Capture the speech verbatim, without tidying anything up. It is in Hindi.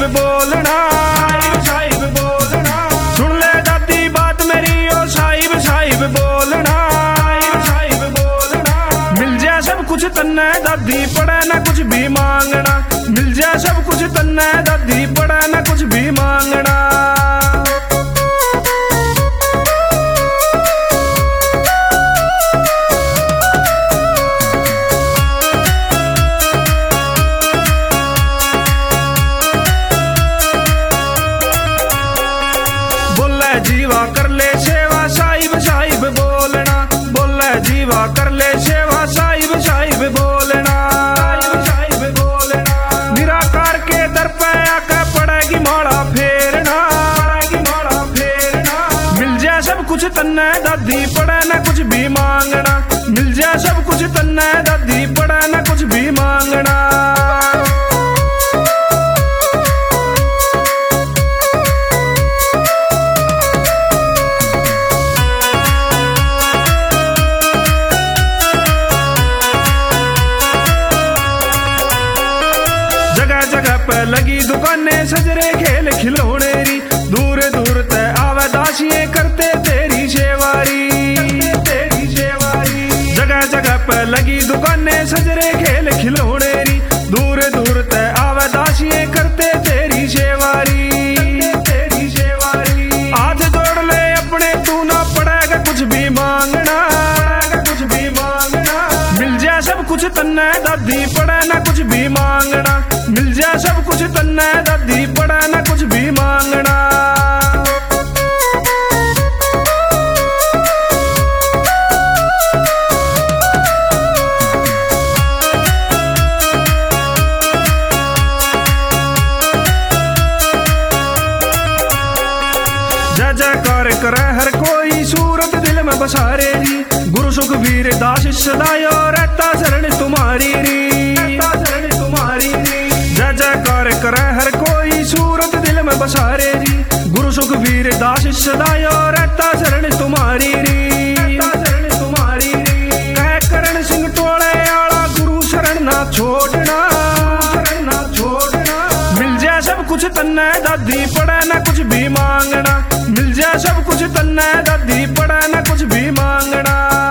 बोलना, साहिब साहिब बोलना। सुन ले दादी बात मेरी ओ साहिब साहिब बोलना, साहिब साहिब बोलना। मिल जाए सब कुछ तन्ने दादी पड़े ना कुछ भी मांगना, मिल जाए सब कुछ तन्ने दादी पड़े ना कुछ भी मांगना। जीवा कर ले सेवा साहिब साहिब बोलना, बोले जीवा कर ले सेवा साहिब साहिब बोलना, साहिब साहिब बोलना। निराकार के दर पे आके पड़ेगी माड़ा फेरना, पड़ेगी माड़ा फेरना। मिल जाए सब कुछ तन्ने दादी पड़े ना कुछ भी मांगना, मिल जाए सब कुछ तन्ने दादी पड़े ना कुछ भी मांगना। जगह पे लगी दुकानें सजरे खेल खिलौने री, दूर दूर ते आवे दासिये करते तेरी सेवारी, तेरी सेवारी। जगह जगह पे लगी दुकानें सजरे खेल खिलौने री, दूर दूर ते आवे दासिये करते तेरी सेवारी, तेरी सेवारी। हाथ जोड़ ले अपने तू ना पड़ेगा कुछ भी मांगना, कुछ भी मांगना। मिल जाए सब कुछ तन्ने दादी पड़े ना कुछ भी मांगना, मिल जाए सब कुछ तन्ने दादी पड़े ना कुछ भी मांगना। जय जयकार करे हर कोई सूरत दिल में बसारे री, गुरु सुखवीर दास सदायो रहता शरण तुम्हारी री, रहता शरण तुम्हारी री। जय जयकार करे हर कोई सूरत दिल में बसारे री, गुरु सुखवीर दास सदायो रहता शरण तुम्हारी री, रहता शरण तुम्हारी री। कह करण सिंह टोले आला गुरु शरण ना छोड़ना, शरण ना छोड़ना। मिल जाए सब कुछ तन्ने दादी पड़े ना कुछ भी मांगना, मिल जाए सब कुछ तन्ने दादी पड़े ना कुछ भी मांगना।